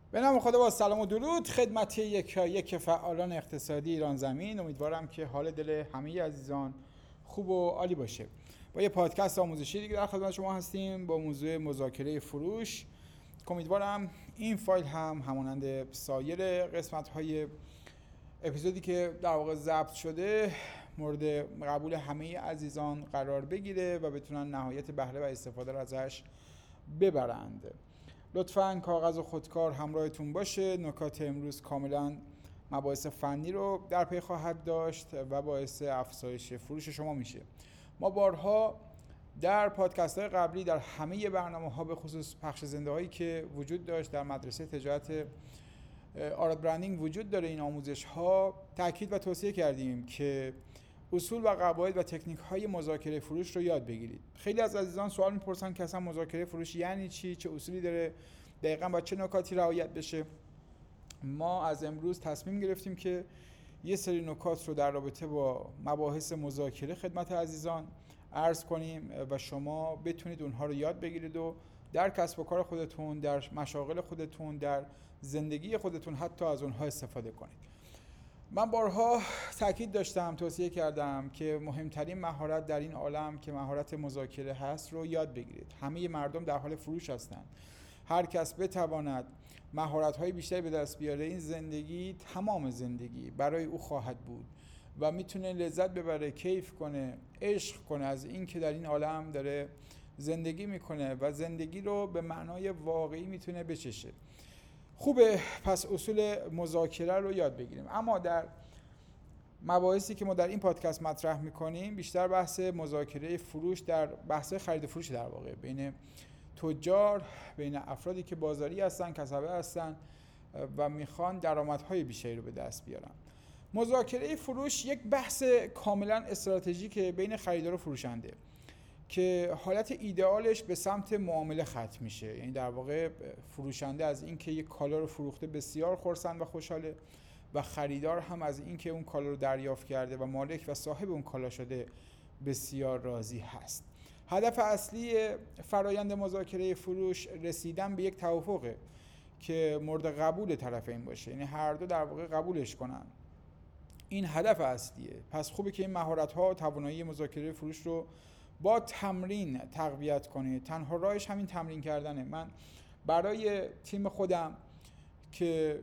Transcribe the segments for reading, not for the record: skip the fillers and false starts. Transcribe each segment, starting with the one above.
به نام خدا، با سلام و درود خدمت یک فعالان اقتصادی ایران زمین. امیدوارم که حال دل همه عزیزان خوب و عالی باشه. با یه پادکست آموزشی دیگه در خدمت شما هستیم با موضوع مذاکره فروش. امیدوارم این فایل هم همانند سایر قسمت‌های اپیزودی که در واقع ضبط شده مورد قبول همه عزیزان قرار بگیره و بتونن نهایت بهره و استفاده رو ازش ببرند. لطفاً کاغذ و خودکار همراهتون باشه. نکات امروز کاملاً مباحث فنی رو در پی خواهد داشت و باعث افزایش فروش شما میشه. ما بارها در پادکست های قبلی در همه برنامه ها به خصوص پخش زنده هایی که وجود داشت در مدرسه تجارت آراد برندینگ وجود داره، این آموزش ها تاکید و توصیه کردیم که اصول و قواعد و تکنیک های مذاکره فروش رو یاد بگیرید. خیلی از عزیزان سوال میپرسن که اصلا مذاکره فروش یعنی چی، چه اصولی داره، دقیقاً با چه نکاتی رعایت بشه. ما از امروز تصمیم گرفتیم که یه سری نکات رو در رابطه با مباحث مذاکره خدمت عزیزان عرض کنیم و شما بتونید اونها رو یاد بگیرید و در کسب و کار خودتون، در مشاغل خودتون، در زندگی خودتون حتی از اونها استفاده کنید. من بارها تاکید داشتم، توصیه کردم که مهمترین مهارت در این عالم که مهارت مذاکره هست رو یاد بگیرید. همه مردم در حال فروش هستند. هر کس بتواند مهارت‌های بیشتری به دست بیاره، این زندگی تمام زندگی برای او خواهد بود و میتونه لذت ببره، کیف کنه، عشق کنه از این که در این عالم داره زندگی میکنه و زندگی رو به معنای واقعی میتونه بچشه. خوبه پس اصول مذاکره رو یاد بگیریم. اما در مباحثی که ما در این پادکست مطرح میکنیم بیشتر بحث مذاکره فروش در بحث خرید فروش در واقع بین تجار، بین افرادی که بازاری هستن، کسبه هستن و میخوان درآمدهای بیشتری رو به دست بیارن. مذاکره فروش یک بحث کاملا استراتژیکه بین خریدار و فروشنده که حالت ایدئالش به سمت معامله ختم میشه. یعنی در واقع فروشنده از اینکه یک کالا رو فروخته بسیار خرسند و خوشحاله و خریدار هم از اینکه اون کالا رو دریافت کرده و مالک و صاحب اون کالا شده بسیار راضی هست. هدف اصلی فرایند مذاکره فروش رسیدن به یک توافقه که مورد قبول طرفین باشه، یعنی هر دو در واقع قبولش کنن. این هدف اصلیه. پس خوبه که این مهارت‌ها و توانایی مذاکره فروش رو با تمرین تقویت کنید. تنها راهش همین تمرین کردنه. من برای تیم خودم که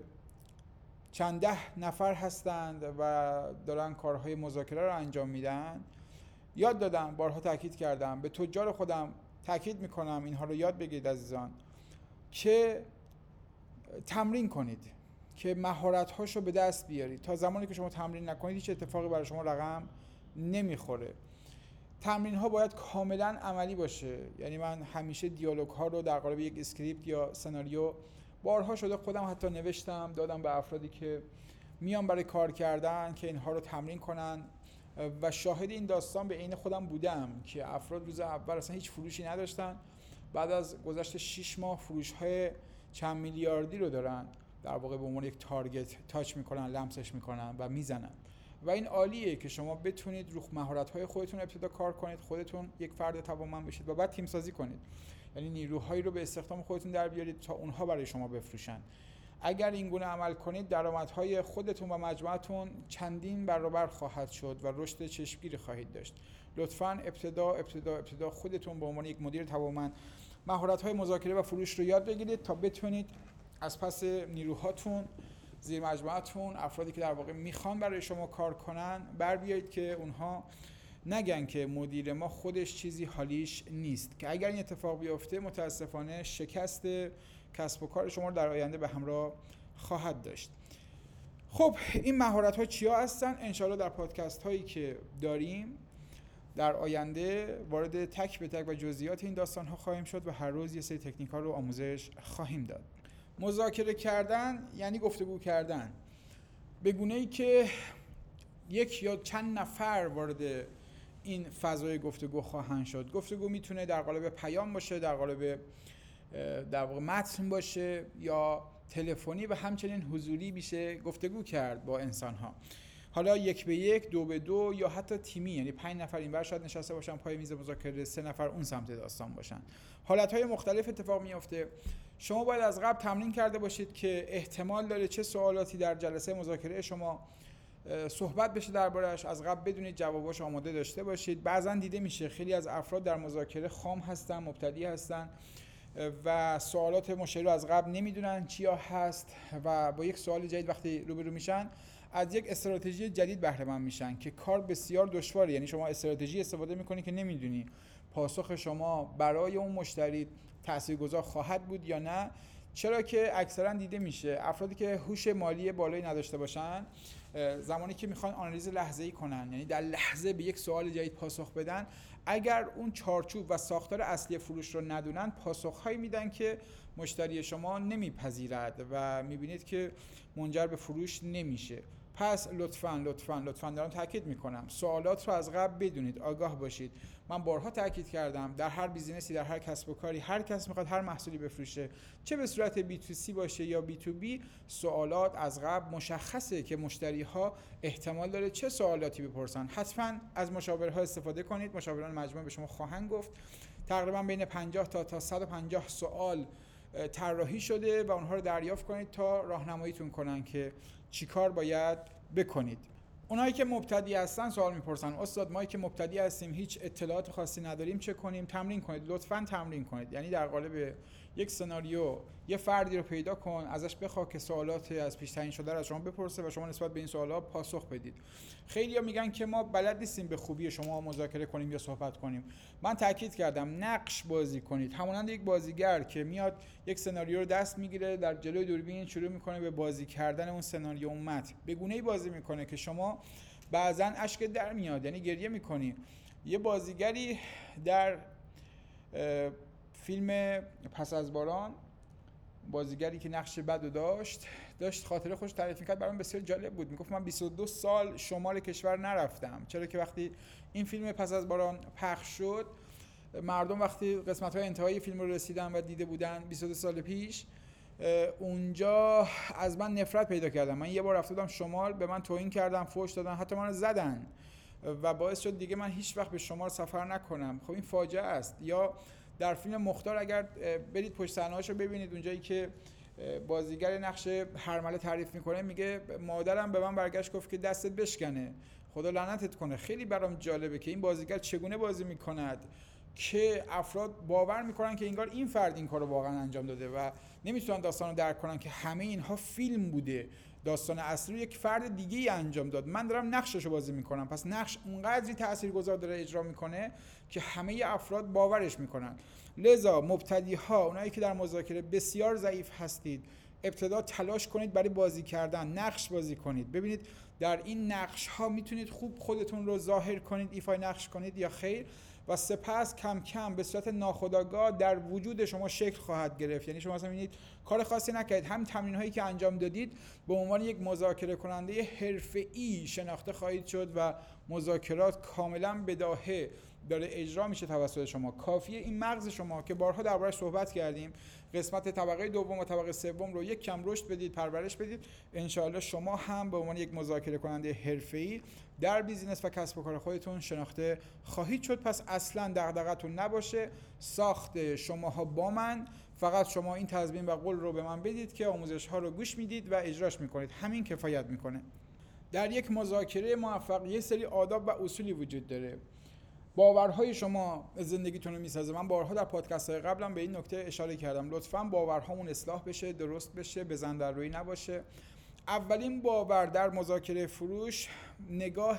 چند ده نفر هستند و دارن کارهای مذاکره رو انجام میدن یاد دادم، بارها تاکید کردم، به تجار خودم تاکید میکنم اینها رو یاد بگیرید عزیزان که تمرین کنید، که مهارت‌هاشو به دست بیارید. تا زمانی که شما تمرین نکنید هیچ اتفاقی برای شما رقم نمیخوره. تمرین ها باید کاملا عملی باشه. یعنی من همیشه دیالوگ ها رو در قالب یک اسکریپت یا سناریو بارها شده خودم حتی نوشتم، دادم به افرادی که میان برای کار کردن که اینها رو تمرین کنن و شاهد این داستان به عین خودم بودم که افراد روز اول اصلا هیچ فروشی نداشتن، بعد از گذشت 6 ماه فروش های چند میلیاردی رو دارن در واقع به عنوان یک تارگت تاچ میکنن، لمسش میکنن و میزنن. و این عالیه که شما بتونید رو مهارت‌های خودتون ابتدا کار کنید، خودتون یک فرد توانمند بشید و بعد تیم سازی کنید. یعنی نیروهایی رو به استخدام خودتون در بیارید تا اونها برای شما بفروشن. اگر این گونه عمل کنید درآمدهای خودتون و مجموعتون چندین برابر خواهد شد و رشد چشمگیری خواهید داشت. لطفاً ابتدا خودتون به عنوان یک مدیر توانمند مهارت‌های مذاکره و فروش رو یاد بگیرید تا بتونید از پس نیروهاتون، زیر مجموعتون، افرادی که در واقع میخوان برای شما کار کنن بر بیایید که اونها نگن که مدیر ما خودش چیزی حالیش نیست، که اگر این اتفاق بیفته متاسفانه شکست کسب و کار شما رو در آینده به همراه خواهد داشت. خب این مهارت ها چیا هستن؟ انشاءالله در پادکست هایی که داریم در آینده وارد تک به تک و جزئیات این داستان ها خواهیم شد و هر روز یه سری تکنیک ها رو آموزش خواهیم داد. مذاکره کردن یعنی گفتگو کردن به گونه‌ای که یک یا چند نفر وارد این فضای گفتگو خواهند شد. گفتگو میتونه در قالب پیام باشه، در قالب در واقع متن باشه یا تلفنی و همچنین حضوری میشه گفتگو کرد با انسان‌ها. حالا 1 به 1، 2 به 2 یا حتی تیمی، یعنی 5 نفر اینور شاید نشسته باشن پای میز مذاکره، 3 نفر اون سمت داستان باشن. حالتهای مختلف اتفاق میفته. شما باید از قبل تمرین کرده باشید که احتمال داره چه سوالاتی در جلسه مذاکره شما صحبت بشه دربارش، از قبل بدونید جواباش آماده داشته باشید. بعضا دیده میشه خیلی از افراد در مذاکره خام هستن، مبتدی هستن و سوالات مشتری رو از قبل نمیدونن چیا هست و با یک سوال جدید وقتی روبرو میشن از یک استراتژی جدید بهره مند میشن که کار بسیار دشواره. یعنی شما استراتژی استفاده میکنی که نمیدونی پاسخ شما برای اون مشتری تاثیرگذار خواهد بود یا نه. چرا که اکثرا دیده میشه افرادی که هوش مالی بالایی نداشته باشن، زمانی که میخوان آنالیز لحظه‌ای کنن، یعنی در لحظه به یک سوال جدید پاسخ بدن، اگر اون چارچوب و ساختار اصلی فروش رو ندونن، پاسخهایی میدن که مشتری شما نمیپذیرد و میبینید که منجر به فروش نمیشه. پس لطفاً دارم تاکید میکنم سوالات رو از قبل بدونید، آگاه باشید. من بارها تاکید کردم در هر بیزینسی، در هر کسب و کاری، هر کس میخواد هر محصولی بفروشه، چه به صورت B2C باشه یا B2B، سوالات از قبل مشخصه که مشتری ها احتمال داره چه سوالاتی بپرسن. حتما از مشاورها استفاده کنید. مشاوران مجموعه به شما خواهند گفت. تقریبا بین 50 تا 150 سوال طراحی شده و اونها رو دریافت کنید تا راهنماییتون کنن که چیکار باید بکنید. اونایی که مبتدی هستن سوال میپرسن استاد ما که مبتدی هستیم هیچ اطلاعات خاصی نداریم چه کنیم؟ تمرین کنید، لطفاً تمرین کنید. یعنی در قالب یک سناریو یه فردی رو پیدا کن، ازش بخواه که سوالات از پیش تعیین شده رو از شما بپرسه و شما نسبت به این سوالات پاسخ بدید. خیلی‌ها میگن که ما بلد نیستیم به خوبی شما مذاکره کنیم یا صحبت کنیم. من تاکید کردم نقش بازی کنید، همونند یک بازیگر که میاد یک سناریو رو دست میگیره، در جلوی دوربین شروع میکنه به بازی کردن اون سناریو، اون متن به گونه‌ای بازی میکنه که شما بعضن اشک در میاد، یعنی گریه میکنی. یه بازیگری در فیلم پس از باران، بازیگری که نقش بدو داشت خاطره خوش تعریف میکرد، برام بسیار جالب بود. میگفت من 22 سال شمال کشور نرفتم، چرا که وقتی این فیلم پس از باران پخش شد، مردم وقتی قسمت‌های انتهایی فیلم رو رسیدن و دیده بودن 22 سال پیش، اونجا از من نفرت پیدا کردم. من یه بار رفته بودم شمال، به من توهین کردن، فحش دادن، حتی من رو زدن و باعث شد دیگه من هیچ وقت به شمال سفر نکنم. خب این فاجعه است. یا در فیلم مختار اگر برید پشت صحنه‌هاشو ببینید، اونجایی که بازیگر نقش هرمله تعریف میکنه میگه مادرم به من برگشت گفت که دستت بشکنه، خدا لعنتت کنه. خیلی برام جالبه که این بازیگر چگونه بازی میکند که افراد باور میکنن که انگار این فرد این کارو واقعا انجام داده و نمیتونن داستانو درک کنن که همه اینها فیلم بوده، داستان اصلی رو یک فرد دیگه ای انجام داد، من دارم نقششو بازی میکنم. پس نقش اونقدری تاثیرگذار داره اجرا میکنه که همه افراد باورش میکنن. لذا مبتدی ها، اونایی که در مذاکره بسیار ضعیف هستید، ابتدا تلاش کنید برای بازی کردن، نقش بازی کنید، ببینید در این نقش ها میتونید خوب خودتون رو ظاهر کنید، ایفای نقش کنید یا خیر، و سپس کم کم به صورت ناخودآگاه در وجود شما شکل خواهد گرفت. یعنی شما مثلا می‌بینید کار خاصی نکردید، همین تمرین‌هایی که انجام دادید به عنوان یک مذاکره کننده حرفه‌ای شناخته خواهید شد و مذاکرات کاملا بداهه داره اجرا میشه توسط شما. کافیه این مغز شما که بارها دربارش صحبت کردیم، قسمت طبقه دوم و طبقه سوم رو یک کم رشد بدید، پرورش بدید، انشاءالله شما هم به عنوان یک مذاکره کننده حرفه‌ای در بیزینس و کسب و کار خودتون شناخته خواهید شد. پس اصلا دغدغه‌تون نباشه، ساخت شماها با من، فقط شما این تضمین و قول رو به من بدید که آموزش ها رو گوش میدید و اجراش میکنید، همین کفایت میکنه. در یک مذاکره موفق یه سری آداب و اصولی وجود داره. باورهای شما زندگیتون رو میسازه. من بارها در پادکست‌های قبلم به این نکته اشاره کردم، لطفاً باورهامون اصلاح بشه، درست بشه، بزن در روی نباشه. اولین باور در مذاکره فروش نگاه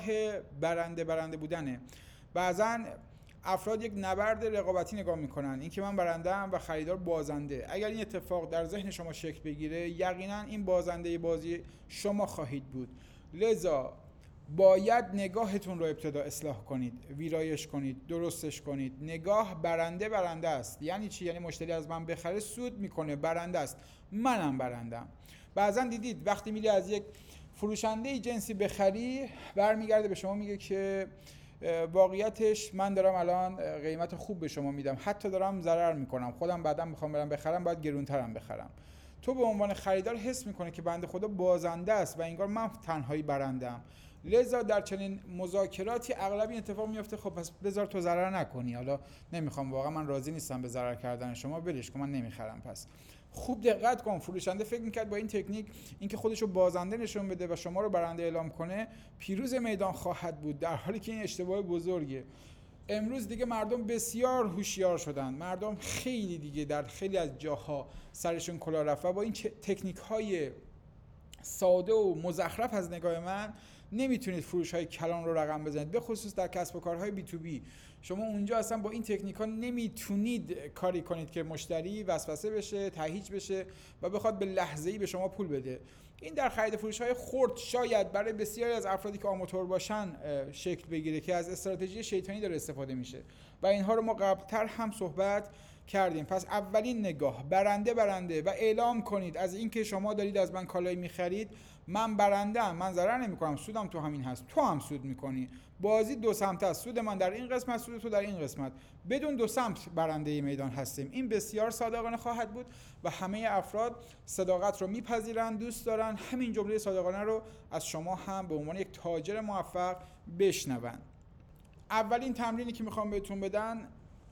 برنده بودنه. بعضن افراد یک نبرد رقابتی نگاه میکنن، اینکه من برنده‌ام و خریدار بازنده. اگر این اتفاق در ذهن شما شکل بگیره، یقینا این بازنده بازی شما خواهید بود. لذا باید نگاهتون رو ابتدا اصلاح کنید، ویرایش کنید، درستش کنید. نگاه برنده است. یعنی چی؟ یعنی مشتری از من بخره سود میکنه، برنده است، منم برندم. بعضن دیدید وقتی میری از یک فروشنده جنسی بخری، برمیگرده به شما میگه که واقعیتش من دارم الان قیمت خوب به شما میدم، حتی دارم ضرر میکنم، خودم بعدا میخوام برم بخرم، باید گرونترم بخرم. تو به عنوان خریدار حس میکنه که بنده خدا بازنده است و انگار من تنهایی برندم. لذا در چنین مذاکراتی اغلب این اتفاق میفته خب پس بذار تو ضرر نکنی، حالا نمیخوام، واقعا من راضی نیستم به ضرر کردن شما، ولش کن من نمیخرم. پس خوب دقت کن. فروشنده فکر میکرد با این تکنیک اینکه خودش رو بازنده نشون بده و شما رو برنده اعلام کنه پیروز میدان خواهد بود، در حالی که این اشتباه بزرگه. امروز دیگه مردم بسیار هوشیار شدن، مردم خیلی دیگه در خیلی از جاها سرشون کلاه رفت و با این تکنیک های ساده و مزخرف از نگاه من نمیتونید فروش های کلان رو رقم بزنید، به خصوص در کسب و کارهای بی تو بی. شما اونجا اصلا با این تکنیک ها نمیتونید کاری کنید که مشتری وسوسه بشه، تهیج بشه و بخواد به لحظه‌ای به شما پول بده. این در خرید فروش های خرد شاید برای بسیاری از افرادی که آماتور باشن شکل بگیره که از استراتژی شیطانی داره استفاده میشه و اینها رو ما قبلتر هم صحبت کردیم. پس اولین نگاه برنده و اعلام کنید از اینکه شما دارید از من کالایی میخرید، من برنده‌ام، من ضرر نمیکنم، سودم تو همین هست، تو هم سود میکنی، بازی دو سمته است، سود من در این قسمت، سود تو در این قسمت، بدون دو سمت برنده میدان هستیم. این بسیار صادقانه خواهد بود و همه افراد صداقت رو میپذیرن، دوست دارن همین جمله صادقانه رو از شما هم به عنوان یک تاجر موفق بشنون. اولین تمرینی که میخوام بهتون بدن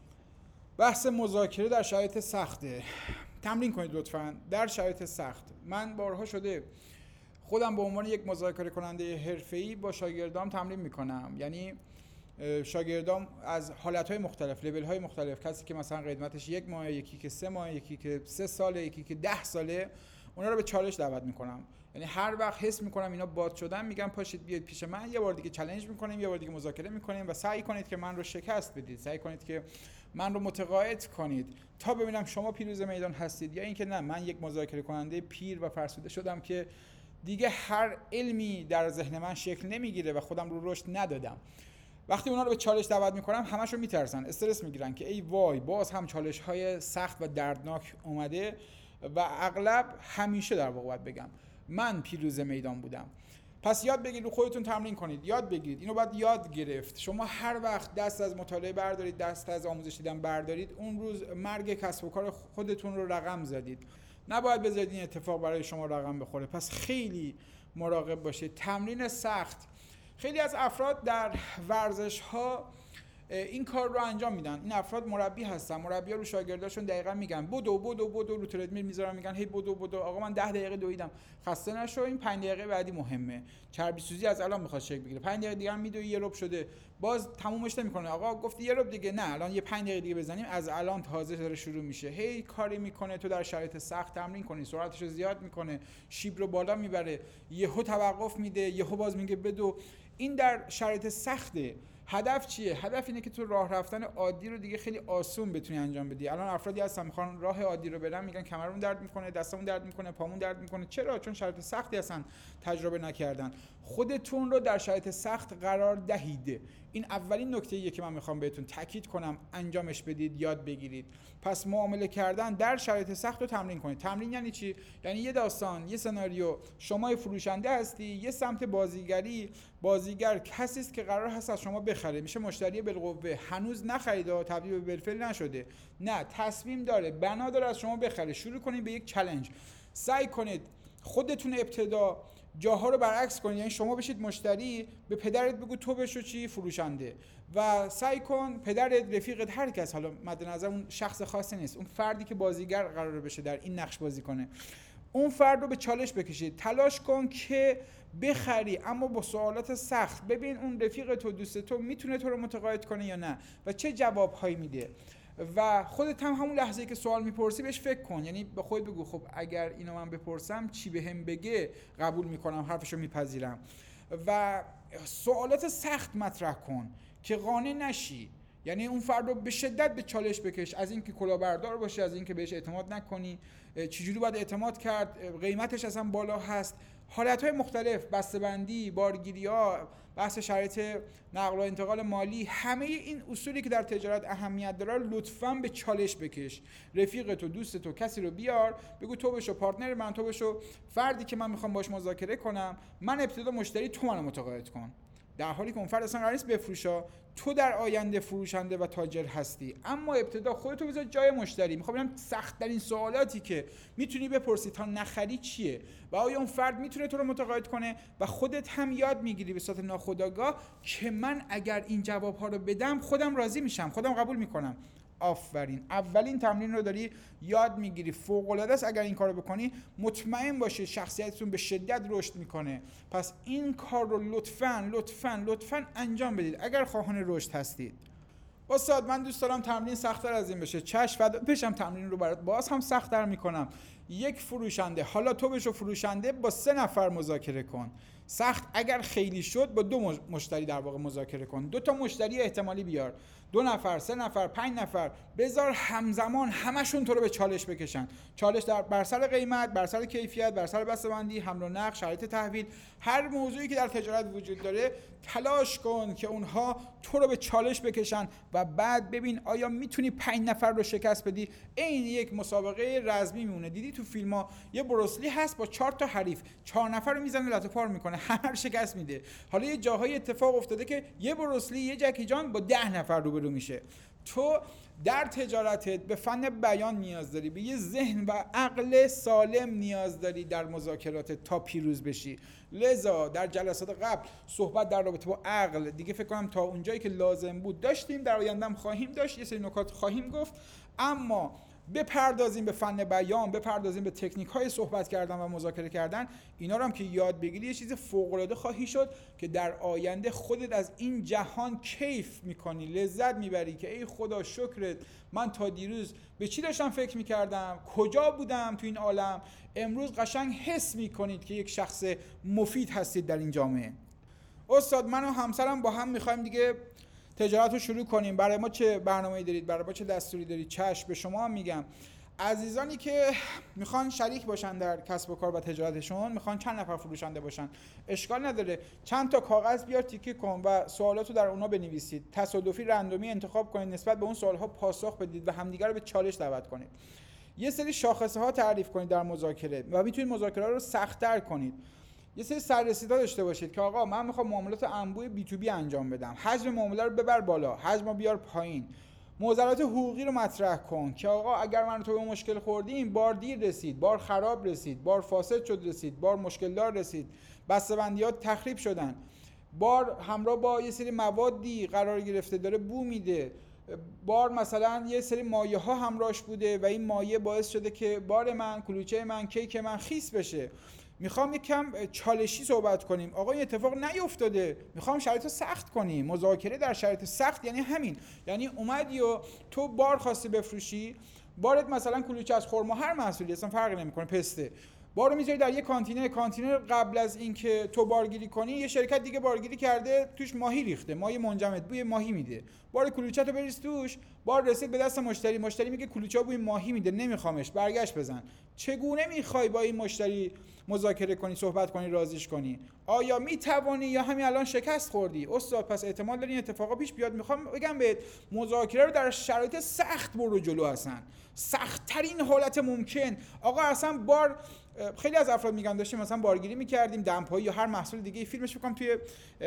بحث مذاکره در شرایط سخته. تمرین کنید لطفاً در شرایط سخت. من بارها شده خودم به عنوان یک مذاکره کننده حرفه‌ای با شاگردام تمرین میکنم. یعنی شاگردام از حالتهای مختلف، لول‌های مختلف، کسی که مثلا قدمتش 1 ماه، یکی که 3 ماه، یکی که 3 ساله، یکی که 10 ساله، اونا رو به چالش دعوت میکنم. یعنی هر وقت حس میکنم اینا باد شدن میگم پاشید بیاید پیش من، یه بار دیگه چالش میکنیم، یه بار دیگه مذاکره میکنیم و سعی کنید که من رو شکست بدید، سعی کنید که من رو متقاعد کنید تا ببینم شما پیروز میدان هستید یا اینکه نه من یک مذاکره کننده پیر و فرسوده شدم که دیگه هر علمی در ذهن من شکل نمیگیره و خودم رو رشد ندادم. وقتی اونا رو به چالش دعوت میکنم همشون میترسن، استرس میگیرن که ای وای باز هم چالش های سخت و دردناک اومده و اغلب همیشه در واقع باید بگم من پیروز میدان بودم. پس یاد بگیرید، رو خودتون تمرین کنید، یاد بگیرید. اینو باید یاد گرفت. شما هر وقت دست از مطالعه بردارید، دست از آموزش دیدن بردارید، اون روز مرگ کسب و کار خودتون رو رقم زدید. نباید بذارید این اتفاق برای شما رقم بخوره. پس خیلی مراقب باشید. تمرین سخت. خیلی از افراد در ورزش‌ها این کار رو انجام میدن. این افراد مربی هستن، مربی‌ها رو شاگرداشون دقیقاً میگن بدو رو تردمیل میذارن، میگن هی بدو آقا من 10 دقیقه دویدم خسته نشو، این 5 دقیقه بعدی مهمه، چربی سوزی از الان میخواد شکل بگیره، 5 دقیقه دیگه هم میدوی، یه ربع شده باز تمومش نمیکنه، آقا گفتی یه ربع دیگه، نه الان یه 5 دقیقه دیگه بزنیم، از الان تازه داره شروع میشه. هی کاری میکنه، تو در شرایط سخت تمرین کنی، سرعتش رو زیاد میکنه، شیب رو بالا میبره، یهو توقف میده، یهو باز میگه بدو. این در شرایط سخته. هدف چیه؟ هدف اینه که تو راه رفتن عادی رو دیگه خیلی آسون بتونی انجام بدی. الان افرادی هستن میخوان راه عادی رو برن، میگن کمرمون درد میکنه، دستمون درد میکنه، پامون درد میکنه. چرا؟ چون شرایط سختی هستن، تجربه نکردن. خودتون رو در شرایط سخت قرار دهید. این اولین نکته‌ایه که من میخوام بهتون تاکید کنم انجامش بدید، یاد بگیرید. پس معامله کردن در شرایط سخت رو تمرین کنید. تمرین یعنی چی؟ یعنی یه داستان، یه سناریو، شما فروشنده هستی، یه سمت بازیگری، بازیگر کسی است که قرار هست از شما بخره، میشه مشتری بالقوه، هنوز نخرید، تبدیل به بالفعل نشده، نه تصمیم داره، بنا داره از شما بخره. شروع کنید به یک چالش. سعی کنید خودتون ابتدا جاها رو برعکس کنید. یعنی شما بشید مشتری، به پدرت بگو تو بشو چی فروشنده، و سعی کن پدرت، رفیقت، هر کس، حالا مد نظر اون شخص خاصی نیست، اون فردی که بازیگر قراره بشه در این نقش بازی کنه، اون فرد رو به چالش بکشید. تلاش کن که بخری، اما با سوالات سخت. ببین اون رفیق تو، دوست تو میتونه تو رو متقاعد کنه یا نه و چه جوابهایی میده، و خودت هم همون لحظه‌ای که سوال میپرسی بهش فکر کن. یعنی به خودت بگو خب اگر اینو من بپرسم چی بهم بگه قبول میکنم، حرفشو میپذیرم. و سوالات سخت مطرح کن که قانع نشی. یعنی اون فرد رو به شدت به چالش بکش، از اینکه کلاهبردار باشه، از اینکه بهش اعتماد نکنی، چجوری باید اعتماد کرد، قیمتش اصلا بالا هست، حالتهای مختلف، بسته‌بندی، بارگیری‌ها، بحث شرایط نقل و انتقال مالی، همه این اصولی که در تجارت اهمیت داره لطفاً به چالش بکش. رفیق تو، دوست تو، کسی رو بیار، بگو تو بشو پارتنر من، تو بشو فردی که من میخوام باش مذاکره کنم، من ابتدا مشتری، تو منو متقاعد کن. در حالی که اون فرد اصلا قرار نیست بفروشه. تو در آینده فروشنده و تاجر هستی، اما ابتدا خودتو بذار جای مشتری. میخوام ببینم سخت ترین سوالاتی که میتونی بپرسی تا نخری چیه و آیا اون فرد میتونه تو رو متقاعد کنه و خودت هم یاد میگیری به صورت ناخودآگاه که من اگر این جوابها رو بدم خودم راضی میشم، خودم قبول میکنم. آفرین، اولین تمرین رو داری یاد میگیری، فوق العاده است. اگر این کارو بکنی مطمئن باشید شخصیتتون به شدت رشد میکنه. پس این کار رو لطفاً انجام بدید اگر خواهان رشد هستید. استاد من دوست دارم تمرین سخت‌تر از این بشه. چشم فدا بشم، تمرین رو برات باز هم سخت‌تر میکنم. یک فروشنده، حالا تو بشو فروشنده، با 3 نفر مذاکره کن. سخت اگر خیلی شد با 2 مشتری در واقع مذاکره کن. 2 تا مشتری احتمالی بیار، 2 نفر، 3 نفر، 5 نفر، بذار همزمان همشون تو رو به چالش بکشن. چالش بر سر قیمت، بر سر کیفیت، بر سر بسته‌بندی، حمل و نقل، شرایط تحویل، هر موضوعی که در تجارت وجود داره تلاش کن که اونها تو رو به چالش بکشن و بعد ببین آیا میتونی 5 نفر رو شکست بدی. این یک مسابقه رزمی میمونه. دیدی تو فیلم‌ها یه بروسلی هست با 4 تا حریف، 4 نفر رو میزنه لطو پار میکنه، هر شکست میده. حالا یه جاهای اتفاق افتاده که یه بروسلی، یه جکی جان با 10 نفر روبرو میشه. تو در تجارتت به فن بیان نیاز داری، به یه ذهن و عقل سالم نیاز داری در مذاکراتت تا پیروز بشی. لذا در جلسات قبل صحبت در رابطه با عقل دیگه فکر کنم تا اونجایی که لازم بود داشتیم، در آینده هم خواهیم داشت، یه سری نکات خواهیم گفت. اما بپردازیم به فن بیان، بپردازیم به تکنیک‌های صحبت کردن و مذاکره کردن. اینا رو هم که یاد بگیری یه چیز فوق‌العاده خواهی شد که در آینده خودت از این جهان کیف می‌کنی، لذت می‌بری که ای خدا شکرت، من تا دیروز به چی داشتم فکر می‌کردم، کجا بودم تو این عالم. امروز قشنگ حس می‌کنید که یک شخص مفید هستید در این جامعه. استاد من و همسرم با هم می‌خوایم دیگه تجارت رو شروع کنیم. برای ما چه برنامه‌ای دارید؟ برای ما چه دستوری دارید؟ چشم، به شما هم میگم. عزیزانی که میخوان شریک باشن در کسب و کار و تجارتشون، میخوان چند نفر فروشنده باشن، اشکال نداره، چند تا کاغذ بیار تیکه کن و سوالاتو در اونا بنویسید. تصادفی رندومی انتخاب کنید، نسبت به اون سوالها پاسخ بدید و همدیگه رو به چالش دعوت کنید. یه سری شاخصه ها تعریف کنید در مذاکره و میتونید مذاکره رو سخت‌تر کنید. یه سری سررسیدها داشته باشید که آقا من میخوام معاملات انبوه بی تو بی انجام بدم، حجم معامله رو ببر بالا، حجمو بیار پایین. معضلات حقوقی رو مطرح کن که آقا اگر من تو به مشکل خوردیم، بار دیر رسید، بار خراب رسید، بار فاسد شد رسید، بار مشکل دار رسید، بسته‌بندیات تخریب شدن، بار همراه با یه سری موادی قرار گرفته داره بو میده، بار مثلا یه سری مایه ها همراهش بوده و این مایه باعث شده که بار من، کلوچه من، کیک من خیس بشه. میخوام یکم چالشی صحبت کنیم. آقا این اتفاق نیفتاده، میخوام شرایطو سخت کنیم. مذاکره در شرایط سخت یعنی همین، یعنی اومدی و تو بار خواستی بفروشی، بارت مثلا کلوچه از خرما، هر محصولی اصلا فرقی نمیکنه، پسته، بارو میذاری در یه کانتینر قبل از اینکه تو بارگیری کنی یه شرکت دیگه بارگیری کرده، توش ماهی ریخته، ماهی منجمد، بوی ماهی میده. بار کلوچه تو بریز توش، بار رسید به دست مشتری، مشتری میگه کلوچه بوی ماهی میده، نمیخوامش، برگشت بزن. چگونه میخوای با این مشتری مذاکره کنی، صحبت کنی، راضیش کنی؟ آیا میتوانی یا همین الان شکست خوردی؟ استاد پس احتمال داره این اتفاقا پیش بیاد. میخوام بگم بهت مذاکره رو در شرایط سخت برو جلو، هستن سخت ترین حالت ممکن. آقا اصلا بار، خیلی از افراد میگن داشتیم مثلا بارگیری میکردیم، دمپایی یا هر محصول دیگه، فیلمش میکنم توی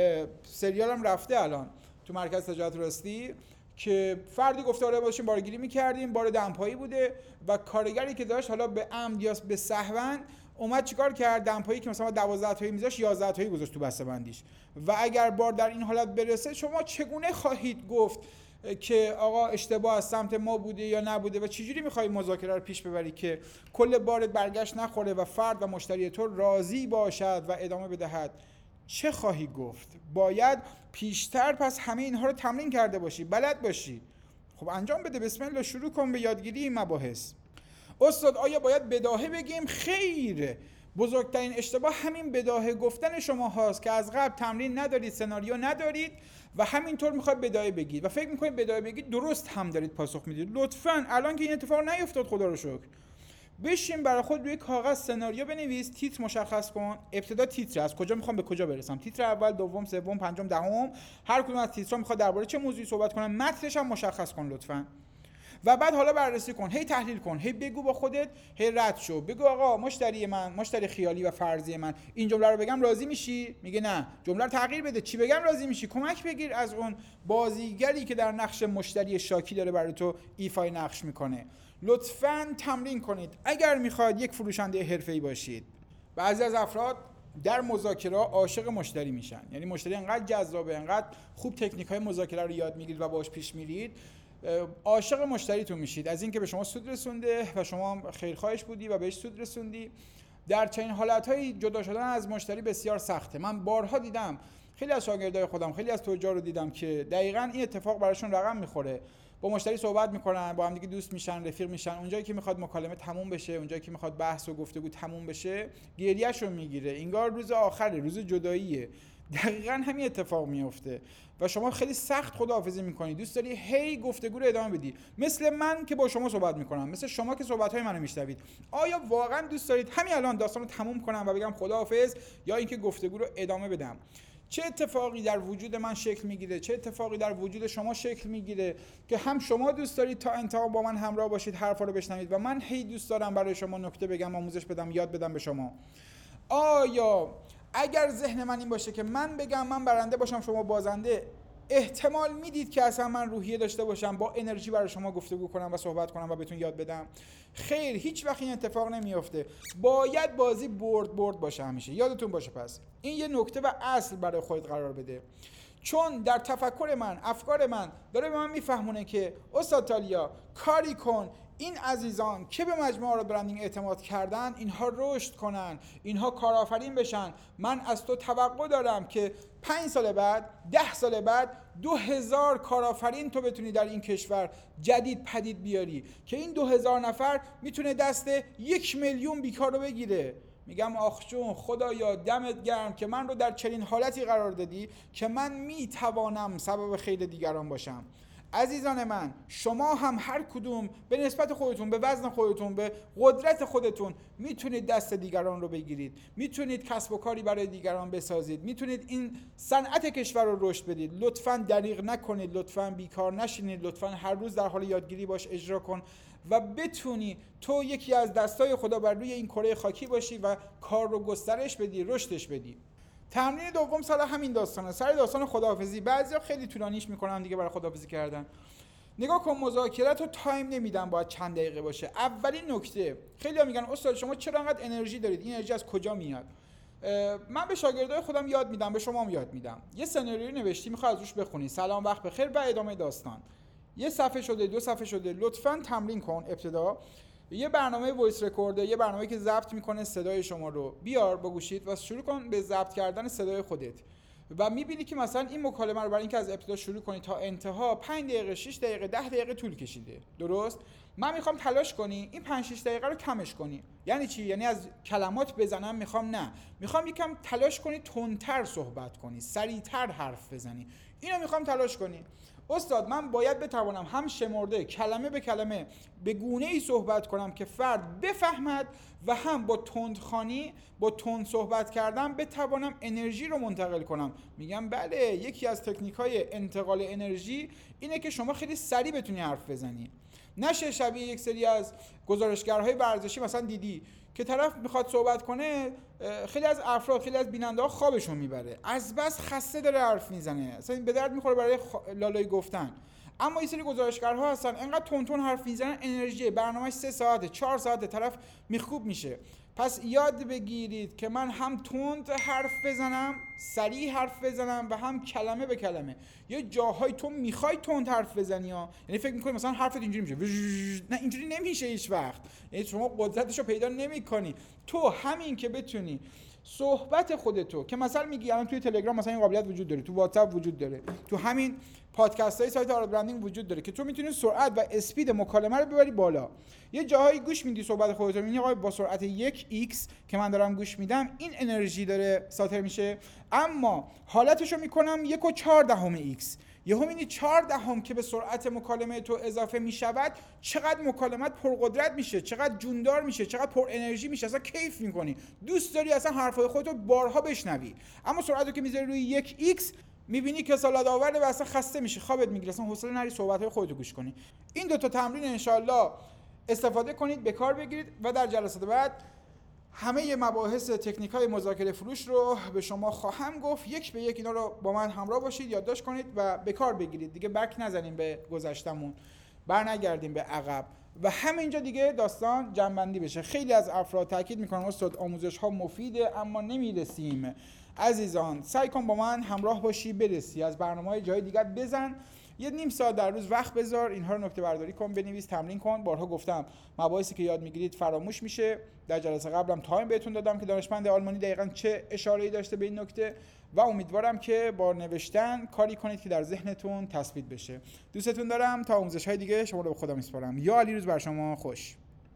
سریالم رفته الان تو مرکز تجارت راستی، که فردی گفته آره باشیم بارگیری میکردیم، بار دمپایی بوده و کارگری که داشت حالا به عمد یا به سهوا اومد چیکار کرد، دمپایی که مثلا 12 تایی میذاشت 11 تایی گذاشت تو بسته‌بندیش. و اگر بار در این حالت برسه، شما چگونه خواهید گفت که آقا اشتباه از سمت ما بوده یا نبوده و چجوری میخوای مذاکره رو پیش ببری که کل بارت برگشت نخوره و فرد و مشتری تو راضی باشد و ادامه بدهد؟ چه خواهی گفت؟ باید پیشتر پس همه اینها رو تمرین کرده باشی، بلد باشی. خب انجام بده، بسم الله، شروع کن به یادگیری این مباحث. استاد آیا باید بداهه بگیم؟ خیر، بزرگترین اشتباه همین بداهه گفتن شما هاست که از قبل تمرین ندارید، سناریو ندارید و همینطور میخواید بداهه بگید و فکر میکنید بداهه بگید درست هم دارید پاسخ میدید. لطفاً الان که این اتفاق نیفتاد خدا رو شکر، بشین برای خود روی کاغذ سناریو بنویس، تیتر مشخص کن. ابتدا تیتر، از کجا میخوام به کجا برسم، تیتر اول، دوم، سوم، پنجم، دهم، هر کدوم از تیترها میخواد درباره چه موضوعی صحبت کنم، متنش هم مشخص کن لطفاً. و بعد حالا بررسی کن، هی تحلیل کن، هی بگو با خودت، هی رد شو، بگو آقا مشتری من، مشتری خیالی و فرضی من، این جمله رو بگم راضی میشی؟ میگه نه. جمله رو تغییر بده، چی بگم راضی میشی؟ کمک بگیر از اون بازیگری که در نقش مشتری شاکی داره برای تو ایفای نقش میکنه. لطفاً تمرین کنید اگر میخواید یک فروشنده حرفه‌ای باشید. بعضی از افراد در مذاکره عاشق مشتری میشن، یعنی مشتری انقدر جذابه، انقدر خوب تکنیک‌های مذاکره رو یاد میگیرید و باهاش پیش میرید، عاشق مشتریتون میشید، از اینکه به شما سود رسونده و شما خیرخواهش بودی و بهش سود رسوندی. در چنین حالت‌های جدا شدن از مشتری بسیار سخته. من بارها دیدم، خیلی از شاگردای خودم، خیلی از تجار رو دیدم که دقیقاً این اتفاق براشون رقم میخوره. با مشتری صحبت میکنن، با هم دیگه دوست میشن، رفیق میشن، اونجایی که میخواد مکالمه تموم بشه، اونجایی که میخواد بحث و گفتگو تموم بشه، گریه‌شون میگیره، انگار روز آخره، روز جداییه. دقیقاً همین اتفاق میفته و شما خیلی سخت خداحافظی میکنی، دوست داری هی گفتگو رو ادامه بدی، مثل من که با شما صحبت میکنم، مثل شما که صحبت‌های منو میشنوید. آیا واقعاً دوست دارید همین الان داستان رو تموم کنم و بگم خداحافظ، یا اینکه گفتگو رو ادامه بدم؟ چه اتفاقی در وجود من شکل میگیره، چه اتفاقی در وجود شما شکل میگیره که هم شما دوست دارید تا انتها با من همراه باشید، حرفا رو بشنوید و من هی دوست دارم برای شما نکته بگم، آموزش بدم، یاد بدم به شما. آیا اگر ذهن من این باشه که من بگم من برنده باشم شما بازنده، احتمال میدید که اصلا من روحیه داشته باشم با انرژی برای شما گفتگو کنم و صحبت کنم و بهتون یاد بدم؟ خیر، هیچ وقت این اتفاق نمیافته. باید بازی برد باشه همیشه. یادتون باشه پس این یه نکته و اصل برای خودت قرار بده، چون در تفکر من، افکار من داره به من میفهمونه که استاد تالیا کاری کن این عزیزان که به مجموعه آراد برندینگ اعتماد کردن، اینها رشد کنن، اینها کارآفرین بشن. من از تو توقع دارم که 5 سال بعد، 10 سال بعد 2000 کارآفرین تو بتونی در این کشور جدید پدید بیاری که این 2000 نفر میتونه دست 1,000,000 بیکار رو بگیره. میگم آخ جون خدایا دمت گرم که من رو در چنین حالتی قرار دادی که من میتوانم سبب خیر دیگران باشم. عزیزان من، شما هم هر کدوم به نسبت خودتون، به وزن خودتون، به قدرت خودتون میتونید دست دیگران رو بگیرید، میتونید کسب و کاری برای دیگران بسازید، میتونید این صنعت کشور رو رشد بدید. لطفاً دریغ نکنید، لطفاً بیکار نشینید، لطفاً هر روز در حال یادگیری باش، اجرا کن و بتونی تو یکی از دستای خدا بر روی این کره خاکی باشی و کار رو گسترش بدی، رشدش بدی. تمرین دوم سر همین داستانه، سر داستان خداحافظی. بعضیا خیلی طولانیش میکنن دیگه برای خداحافظی کردن. نگاه کن، مذاکرات رو تایم نمیدن، باید چند دقیقه باشه. اولین نکته، خیلی‌ها میگن استاد شما چرا انقدر انرژی دارید؟ این انرژی از کجا میاد؟ من به شاگردای خودم یاد میدم، به شما هم یاد میدم. یه سناریو نوشتی، میخوای از روش بخونی، سلام وقت بخیر و ادامه داستان. یه صفحه شده، 2 صفحه شده، لطفاً تمرین کن. ابتدا یه برنامه وایس رکورده، یه برنامه‌ای که ضبط میکنه صدای شما رو، بیار با گوشیت و شروع کن به ضبط کردن صدای خودت و میبینی که مثلا این مکالمه رو برای اینکه از ابتدا شروع کنی تا انتها 5 دقیقه، 6 دقیقه، 10 دقیقه طول کشیده. درست؟ من میخوام تلاش کنی این 5 6 دقیقه رو کمش کنی. یعنی چی؟ یعنی از کلمات بزنم میخوام؟ نه، میخوام یکم تلاش کنی تندتر صحبت کنی، سریعتر حرف بزنی. اینو میخوام تلاش کنی. استاد من باید بتوانم هم شمرده کلمه به کلمه به گونه‌ای صحبت کنم که فرد بفهمد و هم با تندخوانی، با تند صحبت کردن بتوانم انرژی رو منتقل کنم. میگم بله، یکی از تکنیک‌های انتقال انرژی اینه که شما خیلی سریع بتونی حرف بزنی. نشه شبیه یک سری از گزارشگرهای ورزشی مثلا دیدی که طرف میخواد صحبت کنه، خیلی از افراد، خیلی از بیننده‌ها خوابشون میبره، از بس خسته داره حرف میزنه، اصلا به درد میخوره برای لالایی گفتن. اما این سری گزارشگرها هستن انقدر تون حرف میزنن، انرژی برنامه‌اش 3 ساعته، 4 ساعته، طرف میخوب میشه. پس یاد بگیرید که من هم تند حرف بزنم، سریع حرف بزنم و هم کلمه به کلمه. یه جاهای تو میخوای تند حرف بزنی ها، یعنی فکر میکنی مثلا حرفت اینجوری میشه، نه اینجوری نمیشه هیچ وقت، یعنی شما قدرتشو پیدا نمیکنی. تو همین که بتونی صحبت خودتو که مثلا میگی الان توی تلگرام مثلا این قابلیت وجود داره، تو واتساپ وجود داره، تو همین پادکست های سایت آراد برندینگ وجود داره که تو میتونی سرعت و اسپید مکالمه رو ببری بالا. یه جاهایی گوش میدی صحبت خودت، میبینی آقا با سرعت 1x که من دارم گوش میدم این انرژی داره ساطع میشه، اما حالتشو میکنم 1.4x. یهو میبینی 4 که به سرعت مکالمه تو اضافه میشود، چقدر مکالمت پرقدرت میشه، چقدر جوندار میشه، چقدر پر انرژی میشه، اصلا کیف میکنی، دوست داری اصلا حرفای خودتو بارها بشنوی. اما سرعتو که میذاری روی 1x میبینی که سالاد آورده و اصلا خسته میشی، خوابت میگیره، اصلا حوصله نری صحبت‌های خودتو گوش کنی. این 2 تا تمرین انشالله استفاده کنید، به کار بگیرید و در جلسات بعد همه مباحث تکنیک‌های مذاکره فروش رو به شما خواهم گفت. یک به یک اینا رو با من همراه باشید، یادداشت کنید و به کار بگیرید. دیگه بک نزنیم به گذشتمون، برنگردیم به عقب و همینجا دیگه داستان جمع‌بندی بشه. خیلی از افراد تاکید میکنن استاد آموزش‌ها مفیده اما نمیرسیم. عزیزان سعی کن با من همراه باشی برسی. از برنامه‌های جای دیگر بزن، یه نیم ساعت در روز وقت بذار، اینها رو نکته برداری کن، بنویس، تمرین کن. بارها گفتم مباحثی که یاد میگیرید فراموش میشه. در جلسه قبلم تایم بهتون دادم که دانشمند آلمانی دقیقاً چه اشاره‌ای داشته به این نکته و امیدوارم که با نوشتن کاری کنید که در ذهنتون تثبیت بشه. دوستتون دارم. تا آموزش‌های دیگه شما رو به خدا میسپارم. یا علی روز بر شما خوش.